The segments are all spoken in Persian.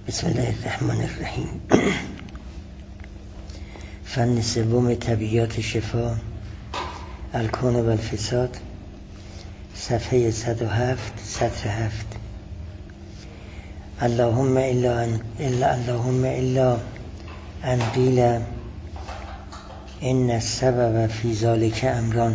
بسم الله الرحمن الرحیم. فن سوم طبیعیات شفا، الکون و الفساد، صفحه 107 سطر 7. اللهم الا ان قیل ان السبب فی ذلک امران،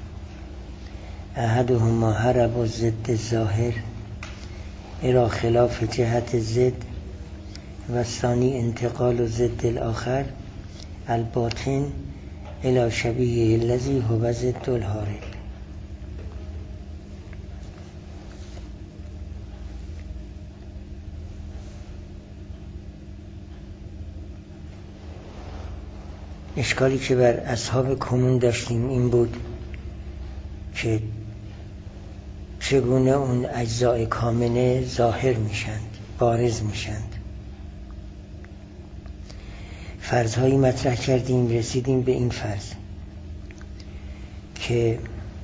احدهما هرب الضد الظاهر الى خلاف جهت الضد و الثانی انتقال ضد الاخر الباطن الى شبیه الذی هو ضد الحارب. اشکالی که بر اصحاب کنون داشتیم این بود که چگونه اون اجزای کامنه ظاهر میشند، بارز میشند. فرضهایی مطرح کردیم، رسیدیم به این فرض که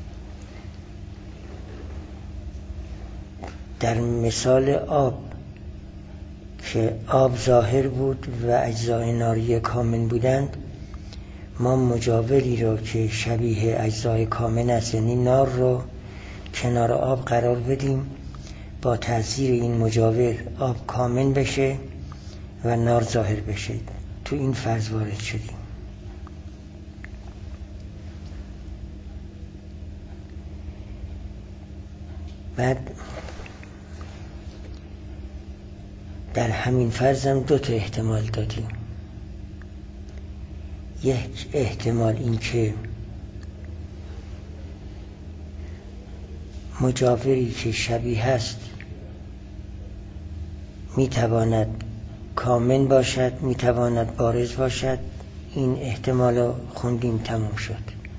در مثال آب که آب ظاهر بود و اجزای ناری کامن بودند، ما مجاوری رو که شبیه اجزای کامن است یعنی نار رو کنار آب قرار بدیم، با تأثیر این مجاور آب کامن بشه و نار ظاهر بشه. تو این فرض وارد شدیم. بعد در همین فرض هم 2 احتمال دادیم. یک احتمال این که مجاوری که شبیه است میتواند کامن باشد، میتواند بارز باشد. این احتمال رو خوندیم، تموم شد.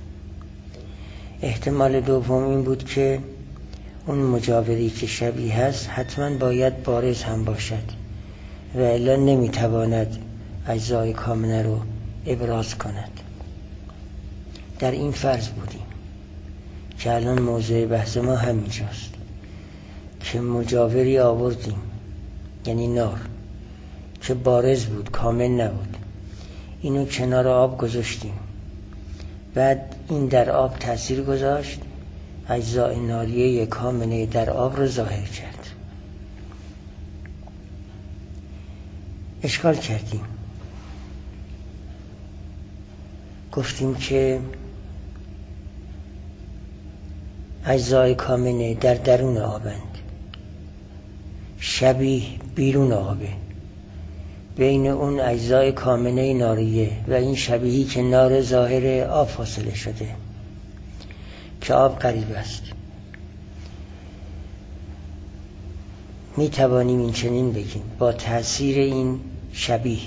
احتمال دوم این بود که اون مجاوری که شبیه است حتما باید بارز هم باشد و الا نمیتواند اجزای کامنه رو ابراز کند. در این فرض بودیم که الان موضوع بحث ما همینجاست که مجاوری آوردیم یعنی نار که بارز بود، کامل نبود، اینو کنار آب گذاشتیم. بعد این در آب تأثیر گذاشت، اجزای ناریه کامنه در آب رو ظاهر کرد. اشکال کردیم، گفتیم که اجزای کامنه در درون آبند، شبیه بیرون آبه، بین اون اجزای کامنه ناریه و این شبیهی که نار ظاهر آب فاصله شده که آب قریب است. می توانیم این چنین بگیم با تأثیر این شبیه،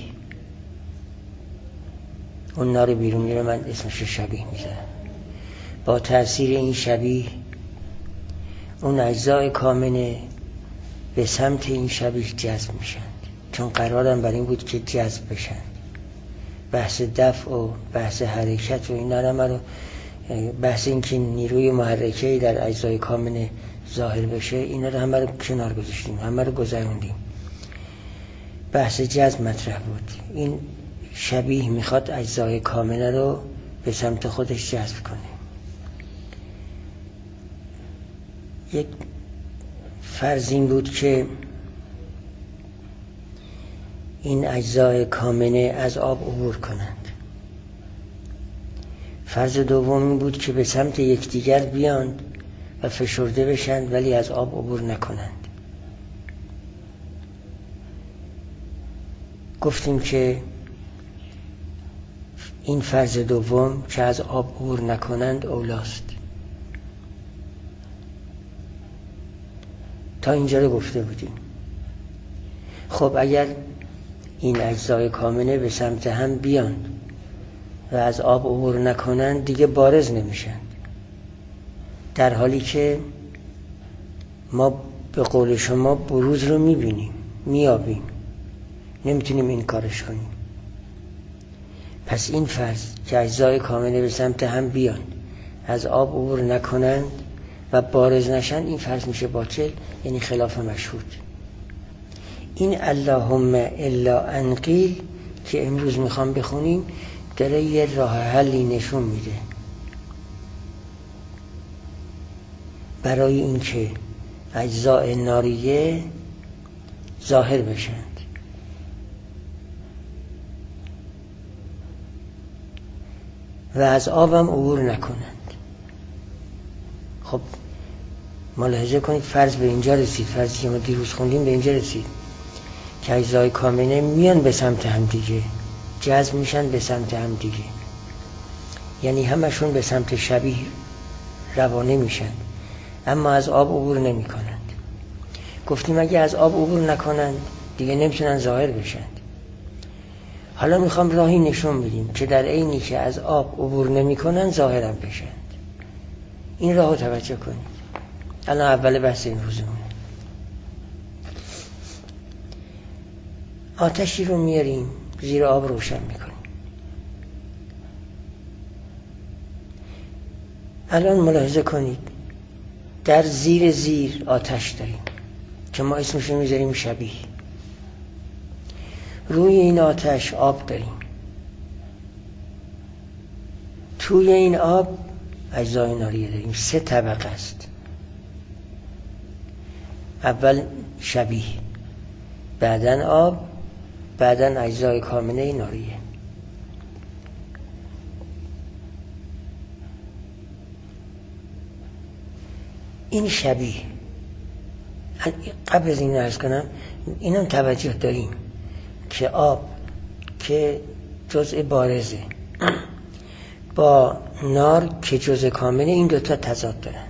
اون نار بیرونی رو من اسمش شبیه میذارم، با تأثیر این شبیه اون اجزای کامنه به سمت این شبیه جذب میشن، چون قرارم بر این بود که جذب بشن. بحث دفع و بحث حرکت و اینا رو، بحث این که نیروی محرکه‌ای در اجزای کامنه ظاهر بشه، اینا رو همه رو کنار گذاشتیم، همه رو گذروندیم. بحث جذب مطرح بود. این شبیه میخواد اجزای کامنه رو به سمت خودش جذب کنه. یک فرض این بود که این اجزای کامنه از آب عبور کنند. فرض دوم این بود که به سمت یکدیگر بیاند و فشرده بشند ولی از آب عبور نکنند. گفتیم که این فرض دوم که از آب عبور نکنند اولاست. تا اینجا رو گفته بودیم. خب اگر این اجزای کامنه به سمت هم بیان و از آب عبور نکنند دیگه بارز نمیشن، در حالی که ما به قول شما بروز رو میبینیم، میابیم، نمیتونیم این کارش کنیم. پس این فرض که اجزای کامنه به سمت هم بیان، از آب عبور نکنند و بارز نشن، این فرض میشه باطل، یعنی خلاف مشهود. این اللهم الا انقیل که امروز میخوام بخونیم داره یه راه حلی نشون میده برای اینکه اجزاء ناریه ظاهر بشند. و از آبم عبور نکنند. خب ملاحظه کنید فرض به اینجا رسید، فرضی که ما دیروز خوندیم به اینجا رسید که اجزای کامنه میان به سمت هم دیگه، جذب میشن به سمت هم دیگه، یعنی همشون به سمت شبیه روانه میشن، اما از آب عبور نمی کنند. گفتیم اگه از آب عبور نکنند دیگه نمیتونن ظاهر بشند. حالا میخوام راهی نشون بدیم که در عینی که از آب عبور نمی کنند ظاهرم بشند. این راهو توجه کنید. الان اول بحث این روزمونه. آتشی رو میاریم زیر آب روشن میکنیم. الان ملاحظه کنید در زیر آتش داریم که ما اسمش رو میذاریم شبیه. روی این آتش آب داریم. توی این آب اجزای ناریه داریم. 3 طبقه است. اول شبیه، بعدن آب، بعدن اجزای کامنه ناریه. این شبیه، قبل از این عرض کنم اینم توجه داریم که آب که جزء بارزه با نار که جزء کامنه این دوتا تضاد دارند.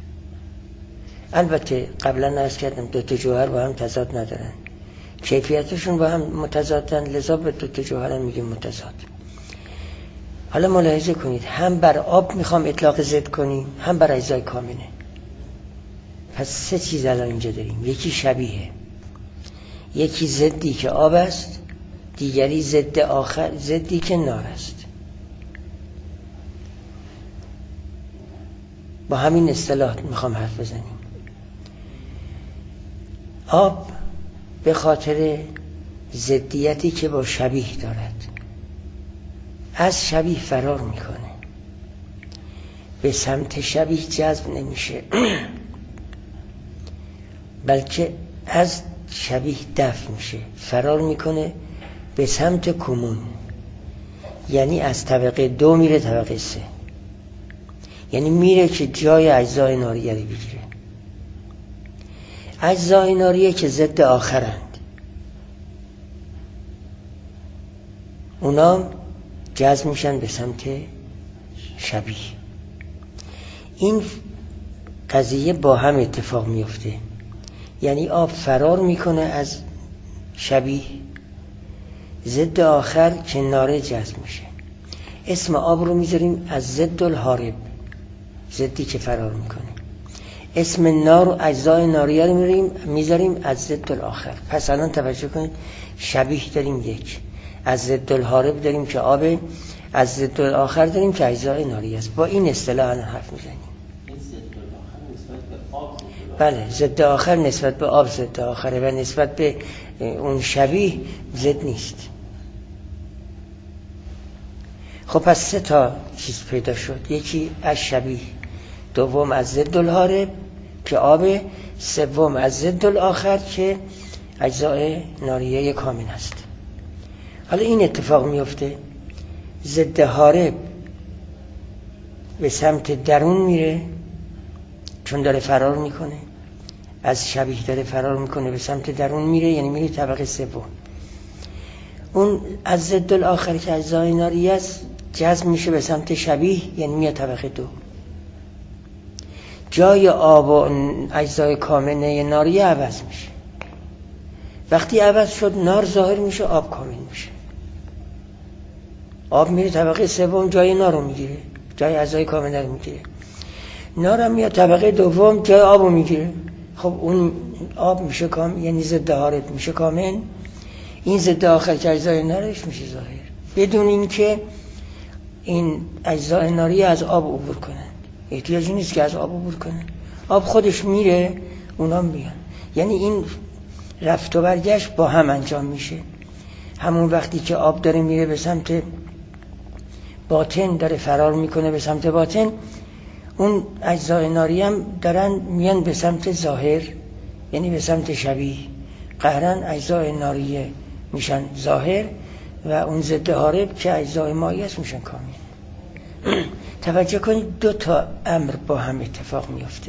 البته قبلا عرض کردم دوتا جوهر با هم تضاد ندارند، کیفیتشون با هم متضادن، لذا به دوتا جوهر هم میگیم متضاد. حالا ملاحظه کنید هم بر آب میخوام اطلاق ضد کنیم هم بر اجزای کامنه. پس 3 چیز الان اینجا داریم. یکی شبیه، یکی ضدی که آب است، دیگری ضد آخر، ضدی که نار است. با همین اصطلاح میخوام حرف بزنیم. آب به خاطر ضدیتی که با شبیه دارد از شبیه فرار میکنه، به سمت شبیه جذب نمیشه بلکه از شبیه دفع میشه، فرار میکنه به سمت کمون، یعنی از طبقه 2 میره طبقه 3، یعنی میره که جای اجزای ناریه رو بگیره. اجزای ناریه که ضد آخرند اونا جذب میشن به سمت شبیه. این قضیه با هم اتفاق میفته، یعنی آب فرار میکنه از شبیه، ضد آخر که ناره جذب میشه. اسم آب رو میذاریم از ضد الحارب، ضدی که فرار میکنه. اسم نار و اجزای ناریه رو میذاریم از ضد الاخر. پس الان توجه کنید شبیه داریم یک، از ضد الحارب داریم که آب، از ضد الاخر داریم که اجزای ناریه است. با این اصطلاح الان حرف میزنیم. بله، ضد آخر نسبت به آب ضد آخره و نسبت به اون شبیه ضد نیست. خب پس 3 تا چیز پیدا شد. یکی از شبیه، دوم از ضد الحارب که آب، سوم از ضد الاخر که اجزای ناریه کامل است. حالا این اتفاق میفته ضد حارب به سمت درون میره چون داره فرار میکنه، از شبیه داره فرار میکنه به سمت درون میره، یعنی میره طبقه 3. اون از ضد الاخر که اجزای ناریه است جذب میشه به سمت شبیه، یعنی میاد طبقه 2. جای آب و اجزای کامنه ناریه عوض میشه. وقتی عوض شد نار ظاهر میشه، آب کامل میشه. آب میره طبقه 3 جای نار رو میگیره، جای اجزای کامنه رو میگیره. نار هم میاد طبقه 2 جای آب رو میگیره. خب اون آب میشه کامل، یعنی ضد حارب میشه کامل. این ضد آخر که اجزای نارش میشه ظاهر، بدون اینکه این اجزای ناریه از آب عبور کنن. احتیاجی نیست که از آب عبور کنن، آب خودش میره اونا میان. یعنی این رفت و برگشت با هم انجام میشه. همون وقتی که آب داره میره به سمت باطن، داره فرار میکنه به سمت باطن، اون اجزای ناری هم دارن میان به سمت ظاهر، یعنی به سمت شبیه. قهرن اجزای ناریه میشن ظاهر و اون ضد حارب که اجزای مایی است میشن کامل. توجه کنید دو تا امر با هم اتفاق میفته.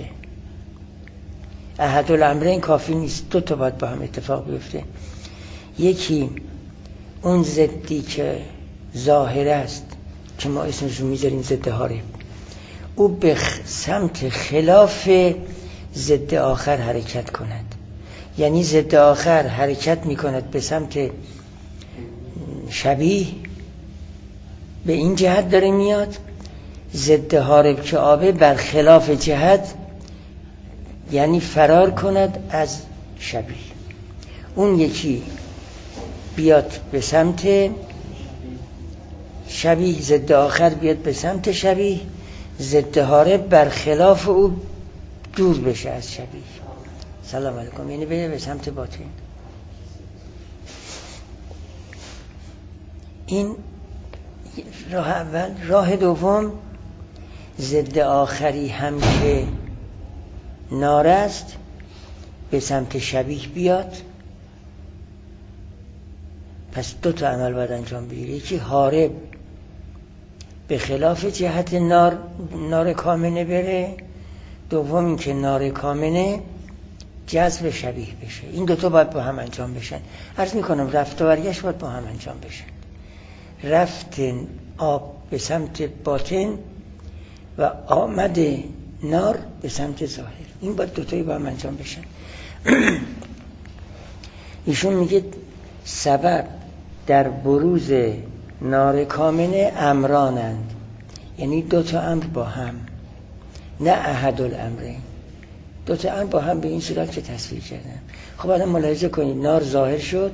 احد الامرین کافی نیست، دو تا باید با هم اتفاق بیفته. یکی اون ضدی که ظاهر است که ما اسمش رو میذاریم ضد حارب، او به سمت خلاف ضد آخر حرکت کند. یعنی ضد آخر حرکت میکند به سمت شبیه، به این جهت داره میاد. ضد حارب که آبه بر خلاف جهت، یعنی فرار کند از شبیه. اون یکی بیاد به سمت شبیه، ضد آخر بیاد به سمت شبیه، ضد حارب بر خلاف او دور بشه از شبیه. سلام علیکم، یعنی بره به سمت باطن. این راه اول. راه دوم، ضد آخری هم که نار است به سمت شبیه بیاد. پس دو تا عمل باید انجام بگیره. یکی حارب به خلاف جهت نار کامنه بره، دوم این که نار کامنه جذب شبیه بشه. این دوتا باید با هم انجام بشن. عرض میکنم رفت و برگشت باید با هم انجام بشن. رفت آب به سمت باطن و آمد نار به سمت ظاهر، این باید دوتایی با هم انجام بشن. ایشون میگه سبب در بروز نار کامنه امرانند، یعنی دو تا امر با هم، نه احد الامرین. دو تا امر با هم به این صورت که تصویر کردن. خب الان ملاحظه کنید، نار ظاهر شد،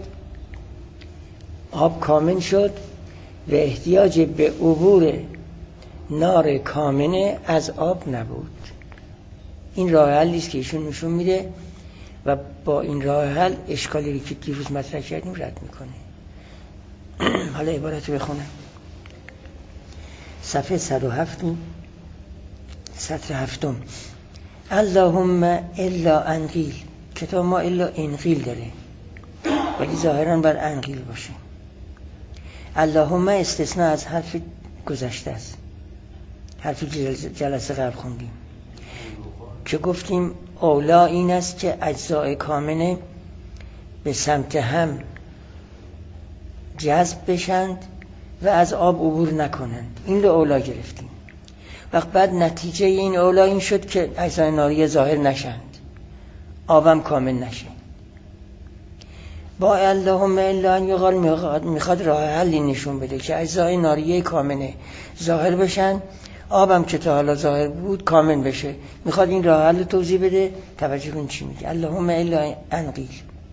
آب کامن شد و احتیاج به عبور نار کامنه از آب نبود. این راه حلی است که ایشون نشون میده و با این راه حل اشکالی که دیروز مطرح کردیم رد میکنه. حالا عبارت رو بخونم. صفحه 107 سطر 7. اللهم الا انقیل. کتاب ما الا انقیل داره ولی ظاهرا باید انقیل باشه. اللهم استثناء از حرف گذشته است، حرفی جلسه قبل خوندیم که گفتیم اولا این است که اجزای کامنه به سمت هم جذب بشند و از آب عبور نکنند. این رو اولا گرفتیم. وقت بعد نتیجه این اولا این شد که اجزای ناری ظاهر نشند، آبم کامل نشه. با اللهم الا ان یقال میخواد راه حلی نشون بده که اجزای ناریه کامنه ظاهر بشن، آبم که تا حالا ظاهر بود کامل بشه. میخواد این راه حل توضیح بده. توجه کن چی میگه. اللهم الا انقیل.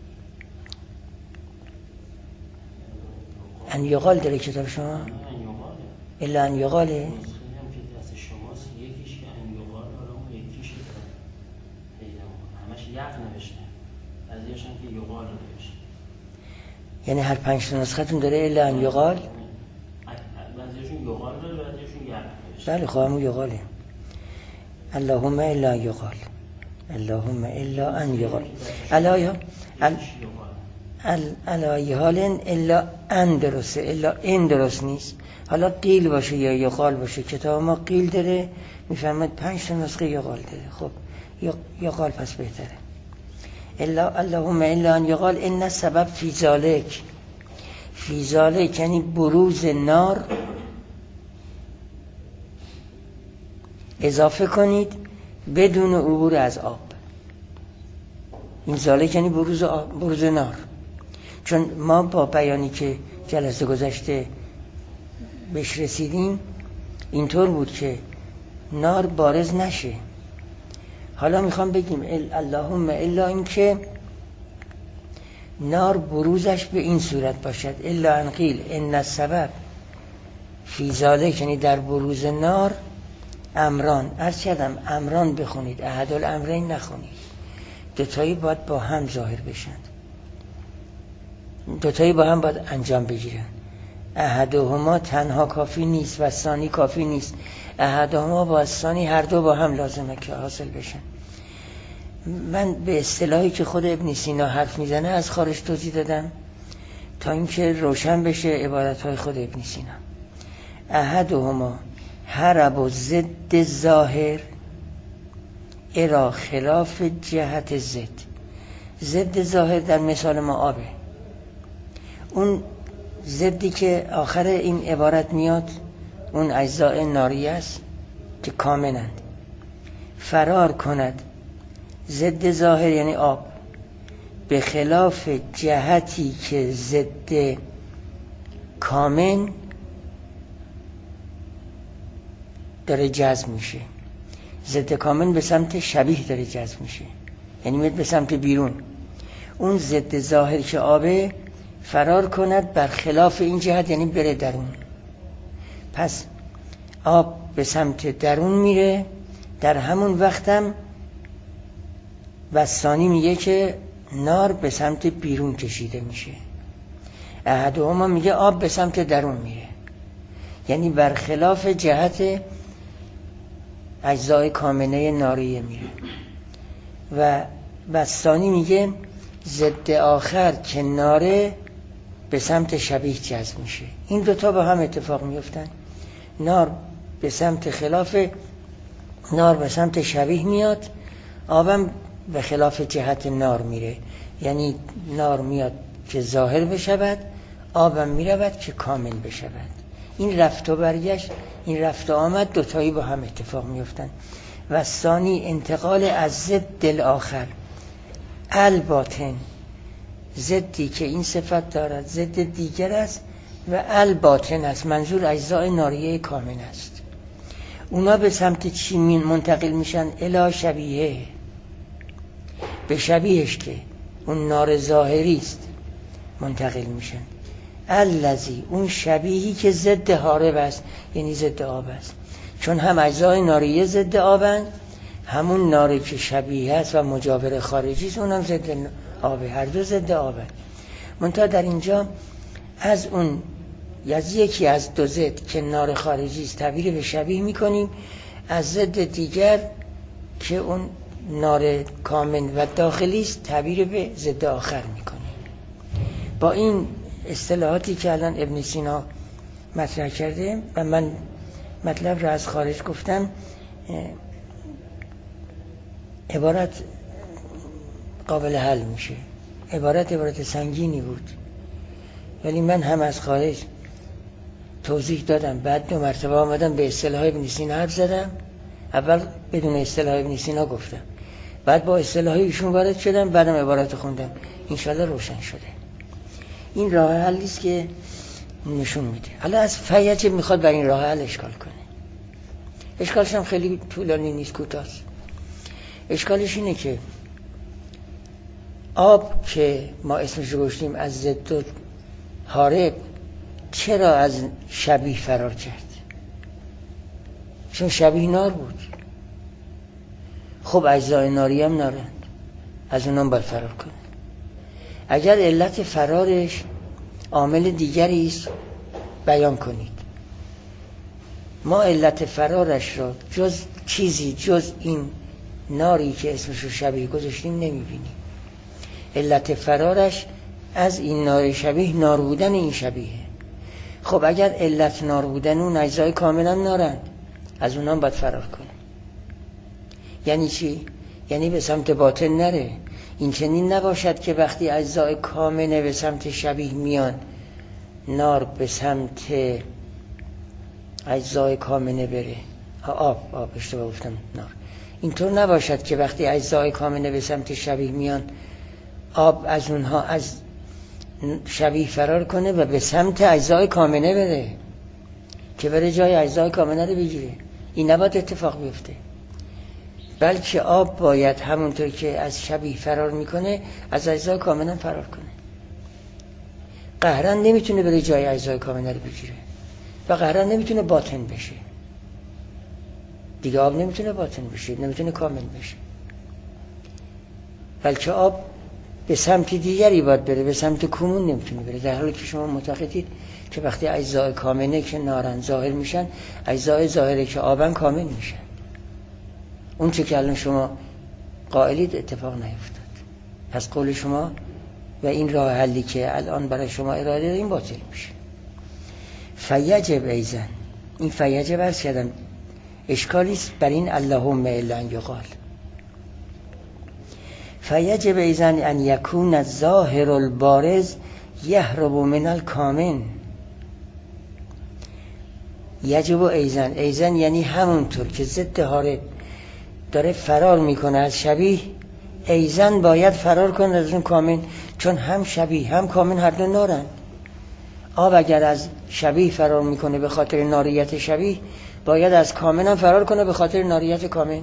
ان یقال داره کتاب شما؟ الا ان یقاله؟ یعنی هر 5 نسختون داره الا ان یقال؟ بعضیشون یقال داره، بعضیشون یقال. بله خب همون یقاله. اللهم الا ان یقال، اللهم الا ان یقال. علای حال الا ان درسته، الا این درست نیست. حالا قیل باشه یا یقال باشه، کتاب ما قیل داره، میفهمد 5 نسخه یقال داره. خب یقال پس بهتره. الا اللهم الا ان یقال ان سبب فی ذالک. فی ذالک یعنی بروز نار اضافه کنید بدون عبور از آب. این ذالک یعنی بروز نار. چون ما با بیانی که جلسه گذشته بهش رسیدیم اینطور بود که نار بارز نشه. حالا میخوام بگیم اللهم الا این که نار بروزش به این صورت باشد. الا انقیل ان السبب فی ذالک یعنی در بروز نار امران. عرض کردم امران بخونید، احد الامرین نخونید. دوتایی باید با هم ظاهر بشند. دوتایی با هم باید انجام بگیرن. احدهما تنها کافی نیست و ثانی کافی نیست. احدهما با ثانی هر دو با هم لازمه که حاصل بشن. من به اصطلاحی که خود ابن سینا حرف میزنه از خارج توضیح دادم تا اینکه روشن بشه عبارتهای خود ابن سینا. احدهما هرب ضد ظاهر ارا خلاف جهت ضد ظاهر در مثال ما آبه. اون ضدی که آخر این عبارت میاد اون اجزاء ناریه است که کامنند. فرار کند ضد ظاهر یعنی آب به خلاف جهتی که ضد کامن داره جذب میشه. ضد کامن به سمت شبیه داره جذب میشه، یعنی میاد به سمت بیرون. اون ضد ظاهر که آبه فرار کند بر خلاف این جهت، یعنی بره درون. پس آب به سمت درون میره، در همون وقتم بستانی میگه که نار به سمت بیرون کشیده میشه. احدهما میگه آب به سمت درون میره، یعنی برخلاف جهت اجزای کامنه ناریه میره. و بستانی میگه ضد آخر که ناره به سمت شبیه جذب میشه. این دوتا با هم اتفاق میفتن. نار به سمت خلاف، نار به سمت شبیه میاد، آبم به خلاف جهت نار میره، یعنی نار میاد که ظاهر بشود، آبم میرود که کامل بشود. این رفت و برگشت، این رفت و آمد دوتایی با هم اتفاق میفتن. و ثانی انتقال از ضد آخر الباطن، ضدی که این صفت دارد ضد دیگر است و الباطن است، منظور اجزای ناریه کامل است. اونا به سمت چی منتقل میشن؟ الی شبیه، به شبیهش که اون نار ظاهری است منتقل میشن. الذی، اون شبیهی که ضد حارب است، یعنی ضد آب است. چون هم اجزای ناریه ضد آبند، همون ناری که شبیه است و مجاور خارجی است اونم ضد آبه، هر دو ضد آبند. منتها در اینجا از اون یکی از دو ضد که نار خارجی است تعبیر به شبیه میکنیم، از ضد دیگر که اون نار کامل و داخلی است تعبیر به ضد آخر میکنیم. با این اصطلاحاتی که الان ابن سینا مطرح کرده و من مطلب را از خارج گفتم، عبارت قابل حل میشه. عبارت سنگینی بود، ولی من هم از خارج توضیح دادم، بعد 2 مرتبه آمدم به اصطلاح ابن سینا حرف زدم. اول بدون اصطلاح ابن سینا گفتم، بعد با اصطلاح ایشون وارد شدم، بعدم عبارت خوندم. انشالله روشن شده. این راه حلی است که نشون میده. حالا از فیجه میخواد بر این راه حل اشکال کنه. اشکالش هم خیلی طولانی نیست، کوتاست. اشکالش اینه که آب که ما اسمش رو گذاشتیم از ضد حارب، چرا از شبیه فرار کرد؟ چون شبیه نار بود. خب اجزای ناری هم نارند، از اونام باید فرار کنه. اگر علت فرارش عامل دیگری است بیان کنید. ما علت فرارش را جز این ناری که اسمش رو شبیه گذاشتیم نمیبینیم. علت فرارش از این نار شبیه نار بودن این شبیه. خب اگر علت نار بودن اون اجزای کاملا نارند، از اونام باید فرار کنه. یعنی چی؟ یعنی به سمت باطن نره. این چنین نباشد که وقتی اجزای کامنه به سمت شبیه میان، نار به سمت اجزای کامنه بره. آب اشتباه گفتم، نار. اینطور نباشد که وقتی اجزای کامنه به سمت شبیه میان، آب از اونها از شبیه فرار کنه و به سمت اجزای کامنه بره که بره جای اجزای کامنه رو بگیره. این نباید اتفاق بیفته، بلکه آب باید همونطور که از شبیه فرار میکنه از اجزای کامنه فرار کنه. قهرن نمیتونه بره جای اجزای کامنه رو بگیره و قهرن نمیتونه باطن بشه دیگه. آب نمیتونه باطن بشه، نمیتونه کامل بشه، بلکه آب به سمت دیگری باید بره، به سمت کمون نمیتونه بره، در حالی که شما معتقدید که وقتی اجزای کامنه که نارن ظاهر میشن، اجزای ظاهره که آبن کامل میشن. اون چه که الان شما قائلید اتفاق نیفتاد. پس قول شما و این راه حلی که الان برای شما اراده داریم باطل میشه. فیجب ایزن، این فیجب عرض کردم اشکالیست بر این اللهم الا ان یقال. فیجب ایزن ان یکون الظاهر البارز یهرب من الکامن. یجب ایزن، ایزن یعنی همونطور که ضد حارب داره فرار میکنه از شبیه، ایزن باید فرار کنه از اون کامن، چون هم شبیه هم کامن هر دو نارن. آب اگر از شبیه فرار میکنه به خاطر ناریت شبیه، باید از کامن هم فرار کنه به خاطر ناریت کامن.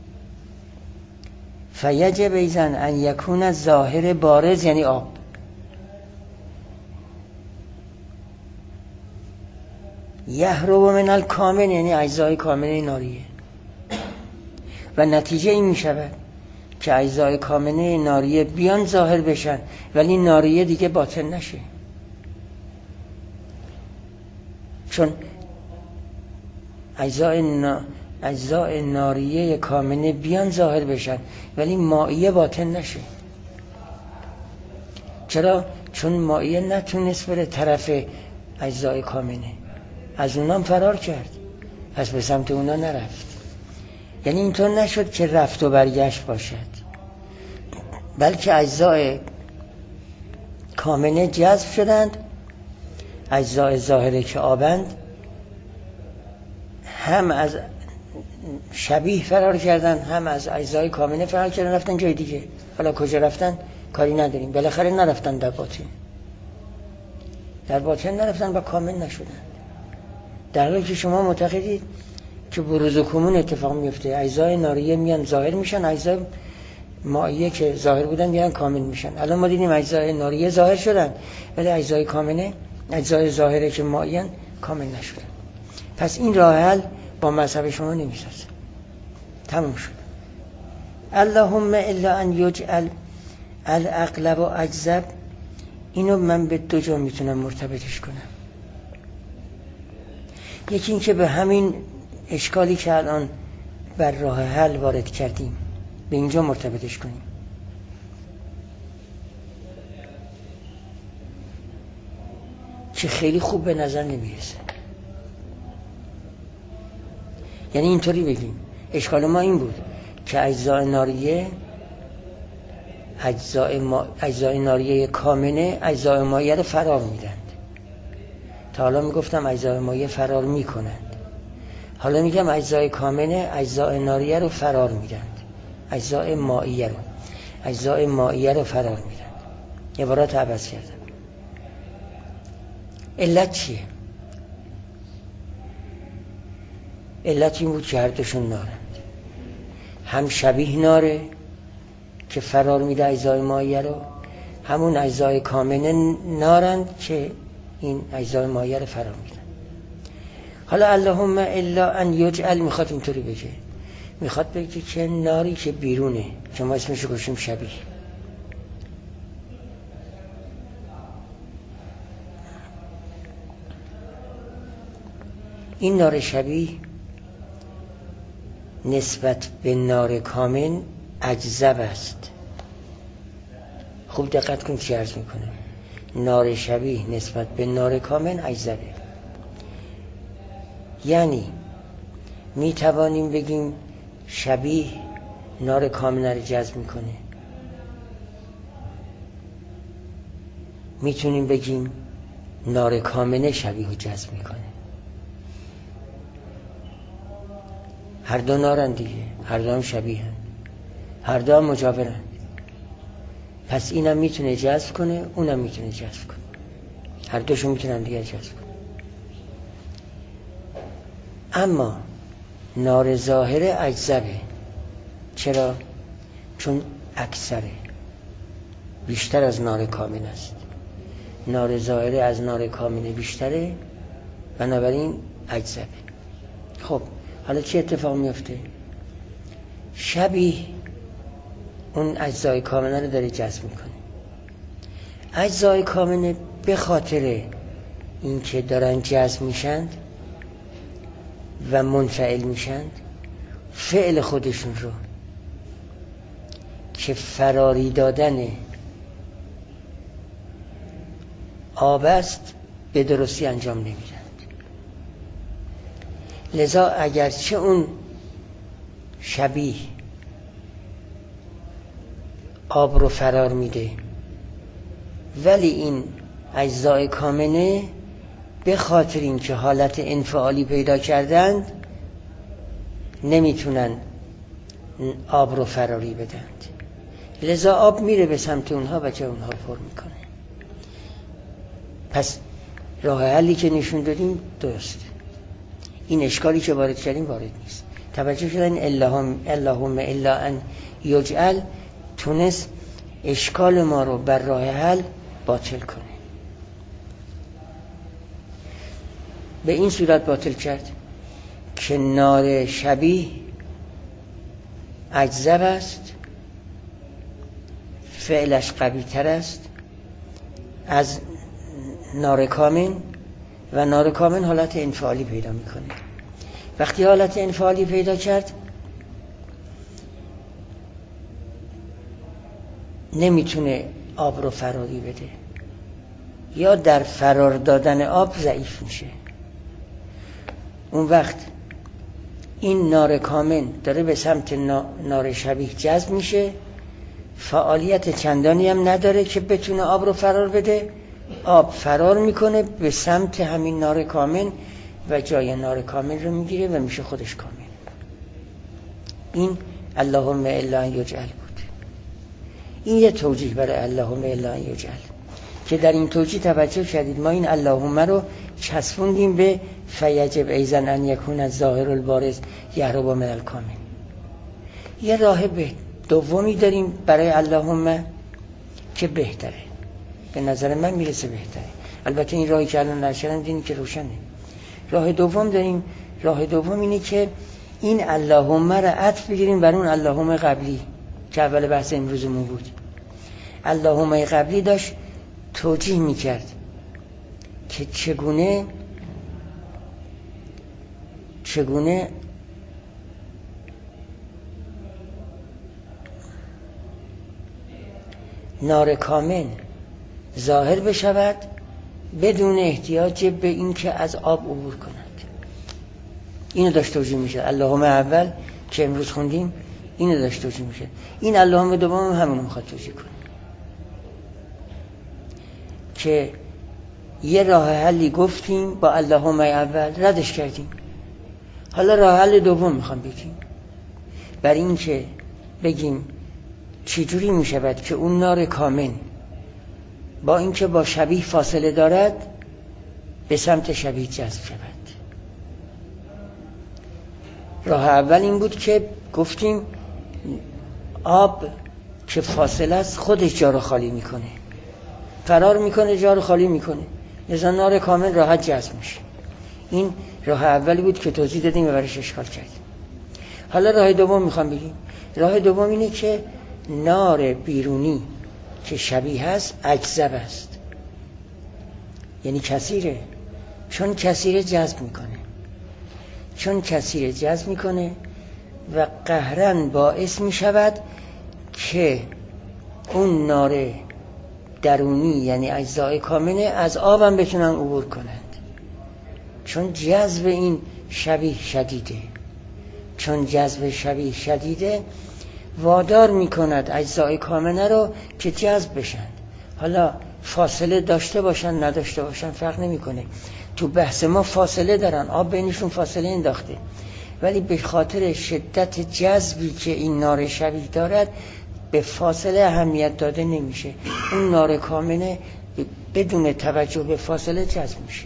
فیجب ایزن ان یکون الظاهر بارز یعنی آب. یهرب من الکامن یعنی اجزای کامنه ناریه. و نتیجه این می شود که اجزای کامنه ناریه بیان ظاهر بشن ولی ناریه دیگه باطن نشه. چون اجزای ناریه کامنه بیان ظاهر بشن ولی مائیه باطن نشه. چرا؟ چون مائیه نتونست بره طرف اجزای کامنه، از اونام فرار کرد، پس به سمت اونا نرفت. یعنی اینطور نشد که رفت و برگشت باشد، بلکه اجزای کامنه جذب شدند، اجزای ظاهره که آبند هم از شبیه فرار کردن، هم از اجزای کامنه فرار کردن، رفتن جای دیگه. حالا کجا رفتن کاری نداریم، بالاخره نرفتن در باطن، در باطن نرفتن و کامل نشدن. در حالی که شما معتقدید که بروز و کمون اتفاق میفته، اجزای ناریه میان ظاهر میشن، اجزای مائیه که ظاهر بودن میان کامل میشن. الان ما دیدیم اجزای ناریه ظاهر شدن ولی اجزای کامنه، اجزای ظاهره که مائیه کامل نشدن. پس این راه حل با مذهب شما نمیسازه. تموم شد. اللهم الا ان یجعل الاغلب و اجزب، اینو من به دو جا میتونم مرتبطش کنم. یکی این که به همین اشکالی که الان بر راه حل وارد کردیم به اینجا مرتبطش کنیم. که خیلی خوب به نظر نمیرسه. یعنی اینطوری بگیم اشکال ما این بود که اجزای ناریه، اجزای ناریه کامنه اجزای مایه رو فرار میدند. تا حالا میگفتم اجزای مایه فرار میکنند، حالا میگم اجزای کامنه اجزای ناریه رو فرار میدند، اجزای مایه رو فرار میدند. عبارت عوض کردم. علت چیه؟ علت این بود که هر دوشون نارند. هم شبیه ناره که فرار میده اجزای مایه رو، همون اجزای کامنه نارند که این اجزای مایه رو فرار میدن. حالا اللهم الا ان یجعل میخواد اینطوری بگه، میخواد بگه که ناری که بیرونه که ما اسمش رو گوشیم شبیه، این نار شبیه نسبت به نار کامن اجزب است. خوب دقت کن چی عرض میکنم. نار شبیه نسبت به نار کامن اجزبه. یعنی می توانیم بگیم شبیه نار کامن رو جذب میکنه، میتونیم بگیم نار کامنه شبیه رو جذب میکنه. هر دو نارن دیگه، هر دو هم شبیه هن، هر دو هم مجاورن. پس اینم میتونه جذب کنه، اونم میتونه جذب کنه، هر دوشون میتونن دیگه جذب کنه. اما نار ظاهره اجزبه. چرا؟ چون اکثره، بیشتر از نار کامل است. نار ظاهره از نار کامل بیشتره، بنابراین اجزبه. خب حالا چه اتفاق میفته؟ شبیه اون اجزای کامنه رو داره جذب میکنه، اجزای کامنه به خاطر اینکه دارن جذب میشند و منفعل میشند، فعل خودشون رو که فراری دادن آب است به درستی انجام نمیدند. لذا اگرچه اون شبیه آب رو فرار میده، ولی این اجزای کامنه به خاطر اینکه حالت انفعالی پیدا کردند نمیتونن آب رو فراری بدند، لذا آب میره به سمت اونها و جای اونها پر میکنه. پس راه حلی که نشون دادیم درست، این اشکالی که وارد کردیم وارد نیست. توجه کردن اللهم الا ان یجعل تونست اشکال ما رو بر راه حل باطل کنه. به این صورت باطل کرد که نار شبیه اجزب است، فعلش قوی تر است از نار کامن و نار کامن حالت انفعالی پیدا میکنه. وقتی حالت انفعالی پیدا کرد نمیتونه آب رو فراری بده، یا در فرار دادن آب ضعیف میشه. اون وقت این نار کامن داره به سمت نار شبیه جذب میشه، فعالیت چندانی هم نداره که بتونه آب رو فرار بده. آب فرار میکنه به سمت همین نار کامن و جای نار کامن رو میگیره و میشه خودش کامل. این اللهم الا ان یجعل بود. این یه توجیه برای اللهم الا ان یجعل که در این توجیه توجه کردید ما این اللهم رو چسبوندیم به فیجب ایزن ان یکون الظاهر البارز یهرب من الکامل. یه راه دومی داریم برای اللهم که بهتره، به نظر من میرسه بهتره. البته این راهی که الان نشدم دیدیم که روشنه. راه دوم داریم. راه دوم اینه که این اللهم رو عطف بگیریم بر اون اللهم قبلی که اول بحث امروزمون بود. اللهم قبلی داشت توجیه میکرد که چگونه نار کامل ظاهر بشود بدون احتیاج به اینکه از آب عبور کند. اینو داشت توجیه میشه. اللهم اول که امروز خوندیم اینو داشت توجیه میشه. این اللهم دوم همونو میخواد توجیه کنه که یه راه حلی گفتیم با اللهم اول ردش کردیم، حالا راه حل دوم میخوام بگیم. برای این که بگیم چجوری میشود که اون نار کامل با اینکه با شبیه فاصله دارد به سمت شبیه جذب شود. راه اول این بود که گفتیم آب که فاصله است خودش جا رو خالی میکنه، فرار میکنه، جا رو خالی میکنه، لذا نار کامل راحت جذب میشه. این راه اولی بود که توضیح دادیم و برش اشکال کردیم. حالا راه دوم میخوام بگیم. راه دوم اینه که نار بیرونی که شبیه هست اجزب است، یعنی کثیره. چون کثیره جذب میکنه و قهرن باعث میشود که اون نار درونی یعنی اجزای کامنه از آبم بتونن عبور کنند. چون جذب این شبیه شدیده وادار میکند اجزای کامنه رو که جذب بشن. حالا فاصله داشته باشن نداشته باشن فرق نمیکنه. تو بحث ما فاصله دارن، آب بینشون فاصله انداخته، ولی به خاطر شدت جذبی که این نار شبیه دارد به فاصله اهمیت داده نمیشه. اون نار کامنه بدون توجه به فاصله جذب میشه.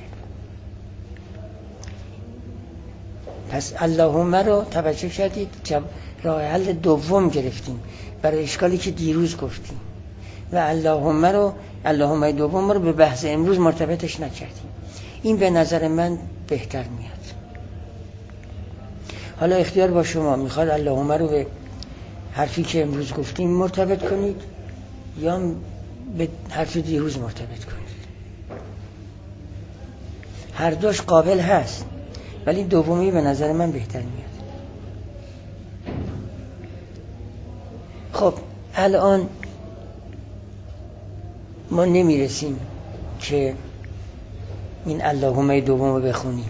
پس اللهم رو توجه کردید راه حل دوم گرفتیم برای اشکالی که دیروز گفتیم و اللهم دوم رو به بحث امروز مرتبطش نکردیم. این به نظر من بهتر میاد. حالا اختیار با شما، میخواد اللهم رو به حرفی که امروز گفتیم مرتبط کنید یا به حرف دیروز مرتبط کنید. هر دوش قابل هست، ولی دومی به نظر من بهتر میاد. خب الان ما نمیرسیم که این اللهمه دوم رو بخونیم.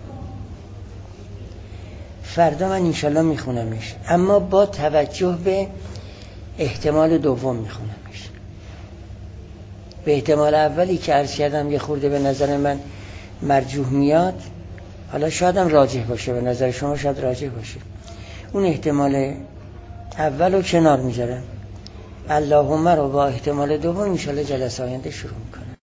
فردا من انشالله میخونمش، اما با توجه به احتمال دوم میخونمش. به احتمال اولی که عرض کردم یه خورده به نظر من مرجوح میاد، حالا شاید هم راجح باشه، به نظر شما شاید راجح باشه، اون احتمال اول رو کنار میذارم، اللهم رو با احتمال دوم انشالله جلسه آینده شروع میکنم.